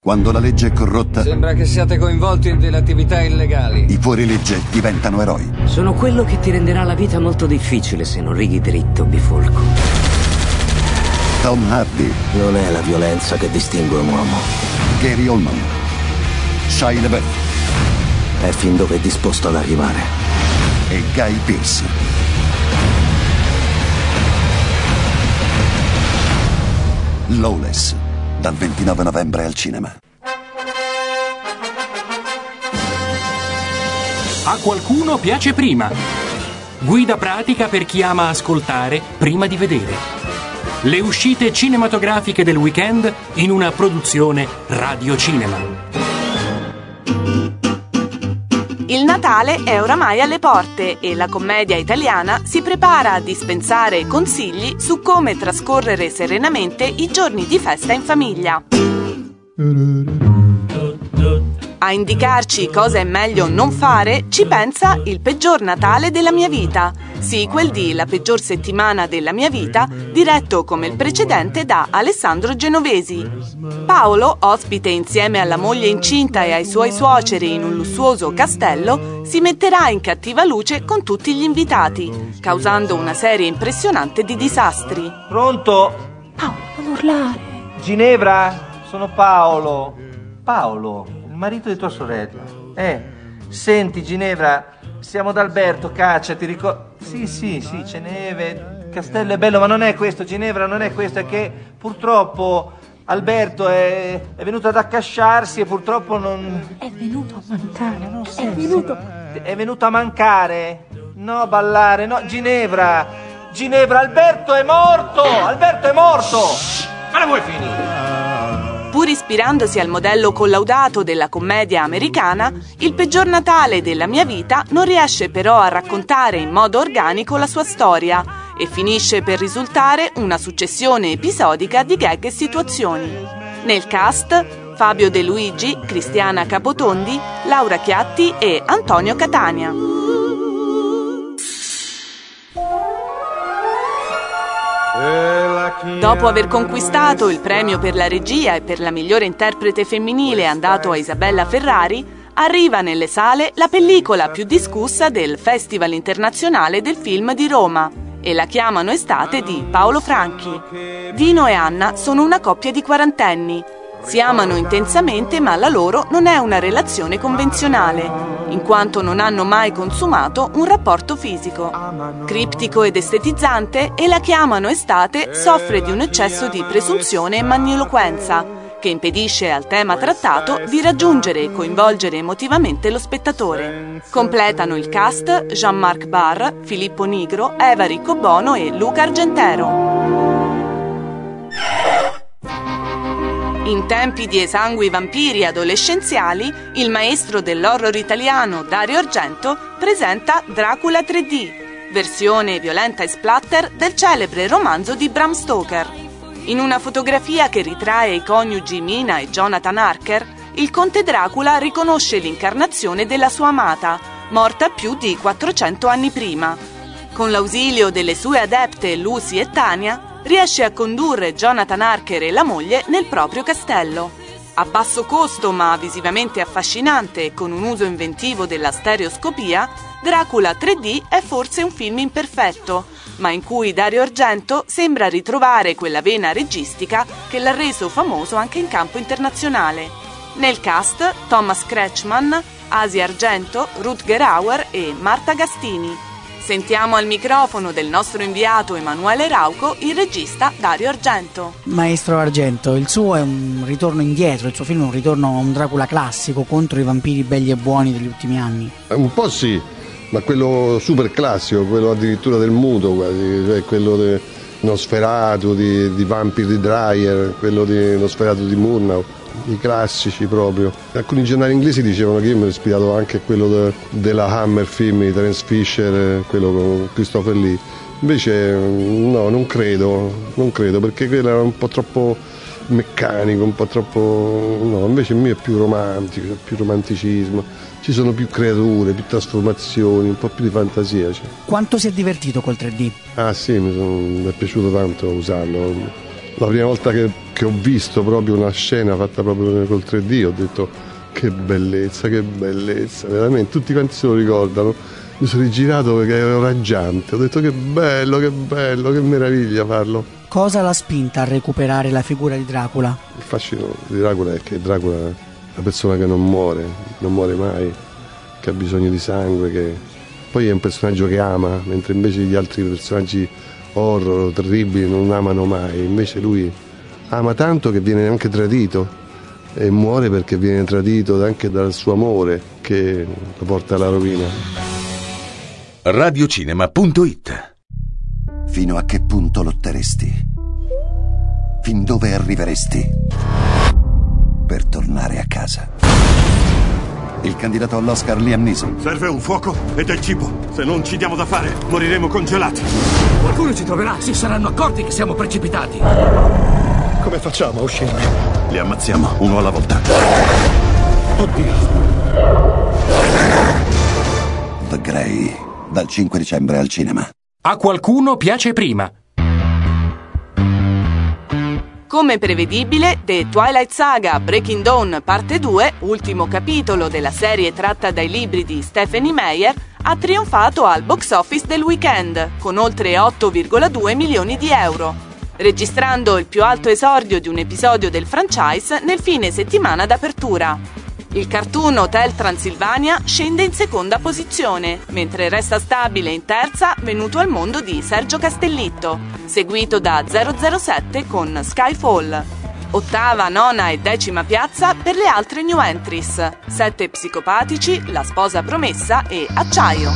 Quando la legge è corrotta, sembra che siate coinvolti in delle attività illegali. i fuorilegge diventano eroi. Sono quello che ti renderà la vita molto difficile se non righi dritto, bifolco. Tom Hardy, Non è la violenza che distingue un uomo, Gary Oldman, Shia LaBeouf è fin dove è disposto ad arrivare. e Guy Pearce. Lawless, dal 29 novembre al cinema. A qualcuno piace prima. Guida pratica per chi ama ascoltare prima di vedere. Le uscite cinematografiche del weekend in una produzione Radio Cinema. Il Natale è oramai alle porte e la commedia italiana si prepara a dispensare consigli su come trascorrere serenamente i giorni di festa in famiglia. A indicarci cosa è meglio non fare ci pensa Il peggior Natale della mia vita, sequel di La peggior settimana della mia vita, diretto come il precedente da Alessandro Genovesi. Paolo, ospite insieme alla moglie incinta e ai suoi suoceri in un lussuoso castello, si metterà in cattiva luce con tutti gli invitati, causando una serie impressionante di disastri. Pronto? Paolo, non urlare. Ginevra? Sono Paolo. Paolo, il marito di tua sorella. Senti Ginevra, siamo da Alberto, caccia, ti ricordo... Sì, c'è neve, il castello è bello, ma non è questo, Ginevra, non è questo, è che purtroppo Alberto è venuto ad accasciarsi e purtroppo non... È venuto a mancare, non è venuto... È venuto a mancare? No, ballare, no, Ginevra, Alberto è morto! Alberto è morto! Ma la vuoi finire? Pur ispirandosi al modello collaudato della commedia americana, Il peggior Natale della mia vita non riesce però a raccontare in modo organico la sua storia e finisce per risultare una successione episodica di gag e situazioni. Nel cast Fabio De Luigi, Cristiana Capotondi, Laura Chiatti e Antonio Catania. Dopo aver conquistato il premio per la regia e per la migliore interprete femminile andato a Isabella Ferrari, arriva nelle sale la pellicola più discussa del Festival Internazionale del Film di Roma, E la chiamano estate di Paolo Franchi. Dino e Anna sono una coppia di quarantenni. Si amano intensamente, ma la loro non è una relazione convenzionale, in quanto non hanno mai consumato un rapporto fisico. Criptico ed estetizzante, E la chiamano estate soffre di un eccesso di presunzione e magniloquenza, che impedisce al tema trattato di raggiungere e coinvolgere emotivamente lo spettatore. Completano il cast Jean-Marc Barr, Filippo Nigro, Eva Riccobono e Luca Argentero. In tempi di esangui vampiri adolescenziali, il maestro dell'horror italiano Dario Argento presenta Dracula 3D, versione violenta e splatter del celebre romanzo di Bram Stoker. In una fotografia che ritrae i coniugi Mina e Jonathan Harker, il conte Dracula riconosce l'incarnazione della sua amata, morta più di 400 anni prima. Con l'ausilio delle sue adepte Lucy e Tania, riesce a condurre Jonathan Harker e la moglie nel proprio castello. A basso costo ma visivamente affascinante e con un uso inventivo della stereoscopia, Dracula 3D è forse un film imperfetto, ma in cui Dario Argento sembra ritrovare quella vena registica che l'ha reso famoso anche in campo internazionale. Nel cast Thomas Kretschmann, Asia Argento, Rutger Hauer e Marta Gastini. Sentiamo al microfono del nostro inviato Emanuele Rauco il regista Dario Argento. Maestro Argento, il suo è un ritorno indietro, il suo film è un ritorno a un Dracula classico contro i vampiri belli e buoni degli ultimi anni. Un po' sì, ma quello super classico, quello addirittura del muto quasi, cioè quello di Nosferatu, di Vampire di Dreyer, quello di Nosferatu di Murnau. I classici proprio. Alcuni giornali inglesi dicevano che io mi ero ispirato anche a quello della Hammer film di Terence Fisher, quello con Christopher Lee. Invece no, non credo, perché quello era un po' troppo meccanico, un po' troppo... No, invece il mio è più romantico, c'è più romanticismo, ci sono più creature, più trasformazioni, un po' più di fantasia. Cioè. Quanto si è divertito col 3D? Ah sì, mi è piaciuto tanto usarlo. La prima volta che ho visto proprio una scena fatta proprio col 3D ho detto che bellezza, veramente tutti quanti se lo ricordano. Mi sono rigirato perché ero raggiante, ho detto che bello, che meraviglia farlo. Cosa l'ha spinta a recuperare la figura di Dracula? Il fascino di Dracula è che Dracula è una persona che non muore mai, che ha bisogno di sangue, che poi è un personaggio che ama, mentre invece gli altri personaggi horror, terribili, non amano mai. Invece lui ama tanto che viene anche tradito e muore perché viene tradito anche dal suo amore che lo porta alla rovina. Radiocinema.it. Fino a che punto lotteresti? Fin dove arriveresti? Per tornare a casa. Il candidato all'Oscar Liam Neeson. Serve un fuoco e del cibo. Se non ci diamo da fare, moriremo congelati. Qualcuno ci troverà. Si saranno accorti che siamo precipitati. Come facciamo a uscirne? Li ammazziamo uno alla volta. Oddio. The Grey, dal 5 dicembre al cinema. A qualcuno piace prima. Come prevedibile, The Twilight Saga Breaking Dawn Parte 2, ultimo capitolo della serie tratta dai libri di Stephenie Meyer, ha trionfato al box office del weekend, con oltre 8,2 milioni di euro, registrando il più alto esordio di un episodio del franchise nel fine settimana d'apertura. Il cartoon Hotel Transilvania scende in seconda posizione, mentre resta stabile in terza Venuto al mondo di Sergio Castellitto, seguito da 007 con Skyfall. Ottava, nona e decima piazza per le altre new entries: Sette psicopatici, La sposa promessa e Acciaio.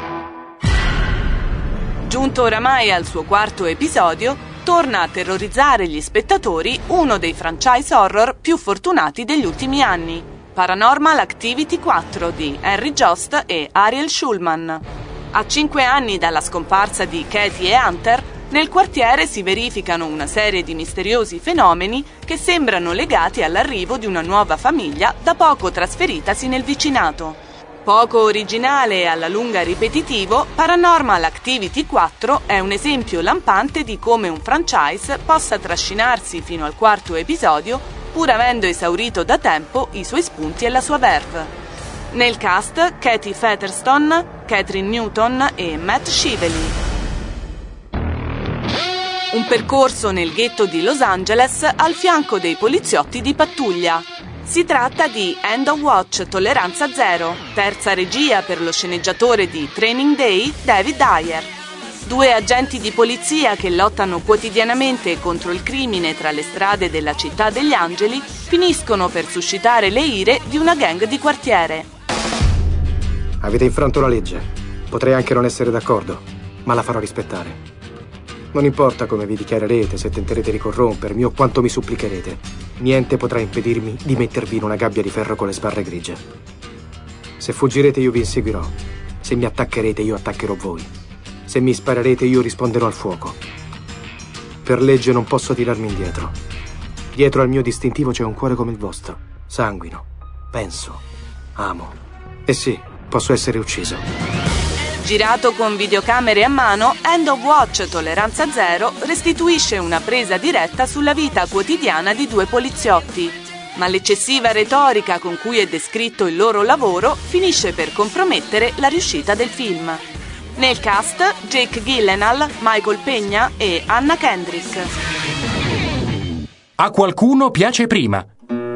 Giunto oramai al suo quarto episodio, torna a terrorizzare gli spettatori uno dei franchise horror più fortunati degli ultimi anni: Paranormal Activity 4 di Henry Jost e Ariel Schulman. A 5 anni dalla scomparsa di Katie e Hunter, nel quartiere si verificano una serie di misteriosi fenomeni che sembrano legati all'arrivo di una nuova famiglia da poco trasferitasi nel vicinato. Poco originale e alla lunga ripetitivo, Paranormal Activity 4 è un esempio lampante di come un franchise possa trascinarsi fino al quarto episodio pur avendo esaurito da tempo i suoi spunti e la sua verve. Nel cast Katie Featherston, Catherine Newton e Matt Shively. Un percorso nel ghetto di Los Angeles al fianco dei poliziotti di pattuglia. Si tratta di End of Watch Tolleranza Zero, terza regia per lo sceneggiatore di Training Day David Ayer. Due agenti di polizia che lottano quotidianamente contro il crimine tra le strade della città degli angeli finiscono per suscitare le ire di una gang di quartiere. Avete infranto la legge. Potrei anche non essere d'accordo, ma la farò rispettare. Non importa come vi dichiarerete, se tenterete di corrompermi o quanto mi supplicherete, niente potrà impedirmi di mettervi in una gabbia di ferro con le sbarre grigie. Se fuggirete io vi inseguirò. Se mi attaccherete io attaccherò voi. Se mi sparerete io risponderò al fuoco. Per legge non posso tirarmi indietro. Dietro al mio distintivo c'è un cuore come il vostro, sanguino, penso, amo. E sì, posso essere ucciso. Girato con videocamere a mano, End of Watch Tolleranza Zero restituisce una presa diretta sulla vita quotidiana di due poliziotti, ma l'eccessiva retorica con cui è descritto il loro lavoro finisce per compromettere la riuscita del film. Nel cast Jake Gyllenhaal, Michael Peña e Anna Kendrick. A qualcuno piace prima.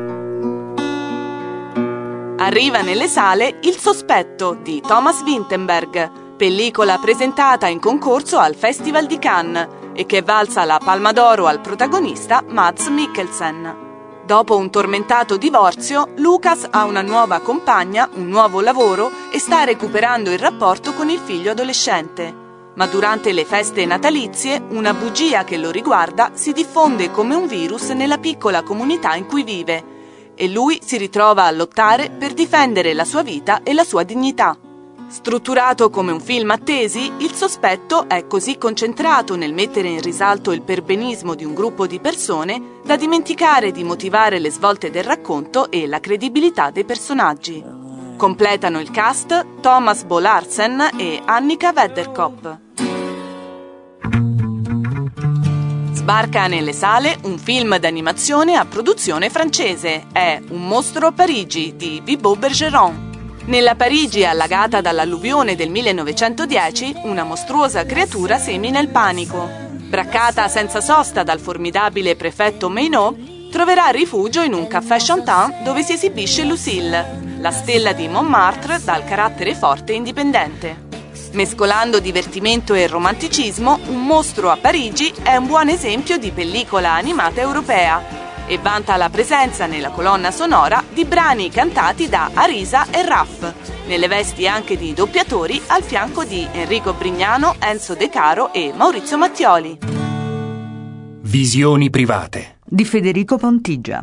Arriva nelle sale Il sospetto di Thomas Vinterberg, pellicola presentata in concorso al Festival di Cannes e che valsa la Palma d'Oro al protagonista Mads Mikkelsen. Dopo un tormentato divorzio, Lucas ha una nuova compagna, un nuovo lavoro e sta recuperando il rapporto con il figlio adolescente. Ma durante le feste natalizie, una bugia che lo riguarda si diffonde come un virus nella piccola comunità in cui vive e lui si ritrova a lottare per difendere la sua vita e la sua dignità. Strutturato come un film a tesi, Il sospetto è così concentrato nel mettere in risalto il perbenismo di un gruppo di persone da dimenticare di motivare le svolte del racconto e la credibilità dei personaggi. Completano il cast Thomas Bo Larsen e Annika Wedderkopp. Sbarca nelle sale un film d'animazione a produzione francese. È Un mostro a Parigi di Bibo Bergeron. Nella Parigi allagata dall'alluvione del 1910, una mostruosa creatura semina il panico. Braccata senza sosta dal formidabile prefetto Meynot, troverà rifugio in un caffè Chantin dove si esibisce Lucille, la stella di Montmartre dal carattere forte e indipendente. Mescolando divertimento e romanticismo, Un mostro a Parigi è un buon esempio di pellicola animata europea e vanta la presenza nella colonna sonora di brani cantati da Arisa e Raff, nelle vesti anche di doppiatori al fianco di Enrico Brignano, Enzo De Caro e Maurizio Mattioli. Visioni private di Federico Pontigia.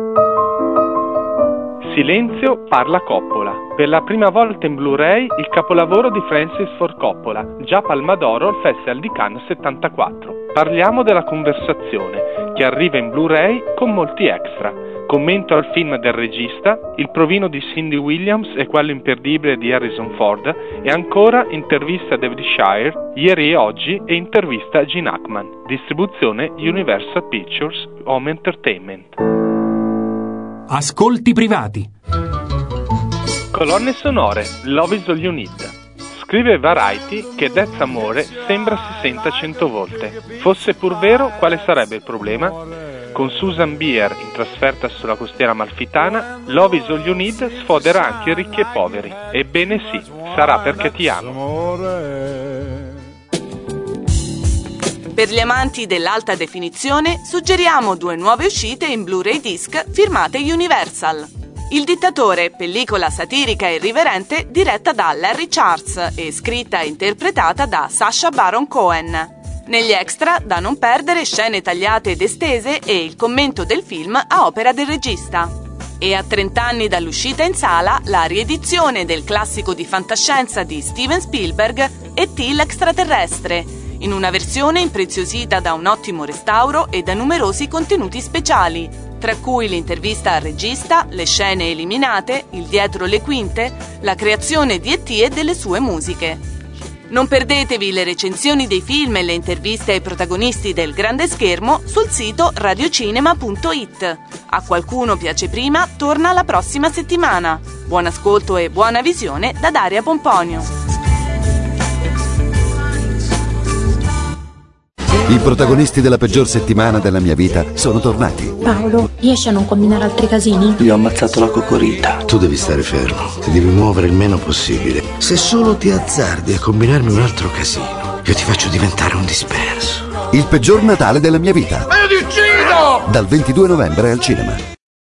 Silenzio parla Coppola. Per la prima volta in Blu-ray il capolavoro di Francis Ford Coppola, già Palma d'Oro al Festival di Cannes 74. Parliamo della conversazione, che arriva in Blu-ray con molti extra. Commento al film del regista, il provino di Cindy Williams e quello imperdibile di Harrison Ford, e ancora intervista a David Shire, Ieri e Oggi e intervista a Gene Hackman. Distribuzione Universal Pictures Home Entertainment. Ascolti privati. Colonne sonore, Love is All You Need. Scrive Variety che That's Amore sembra si senta 100 volte. Fosse pur vero, quale sarebbe il problema? Con Susan Bier in trasferta sulla costiera amalfitana, Love is All You Need sfoderà anche i ricchi e poveri. Ebbene sì, sarà perché ti amo. Per gli amanti dell'alta definizione, suggeriamo 2 nuove uscite in Blu-ray disc firmate Universal. Il dittatore, pellicola satirica e irriverente diretta da Larry Charles e scritta e interpretata da Sacha Baron Cohen. Negli extra, da non perdere, scene tagliate ed estese e il commento del film a opera del regista. E a 30 anni dall'uscita in sala, la riedizione del classico di fantascienza di Steven Spielberg, E.T. l'extraterrestre, in una versione impreziosita da un ottimo restauro e da numerosi contenuti speciali, tra cui l'intervista al regista, le scene eliminate, il dietro le quinte, la creazione di E.T. e delle sue musiche. Non perdetevi le recensioni dei film e le interviste ai protagonisti del grande schermo sul sito radiocinema.it. A qualcuno piace prima, torna la prossima settimana. Buon ascolto e buona visione da Daria Pomponio. I protagonisti della peggior settimana della mia vita sono tornati. Paolo, riesci a non combinare altri casini? Io ho ammazzato la cocorita. Tu devi stare fermo, ti devi muovere il meno possibile. Se solo ti azzardi a combinarmi un altro casino, io ti faccio diventare un disperso. Il peggior Natale della mia vita. Ma io ti uccido! Dal 22 novembre al cinema.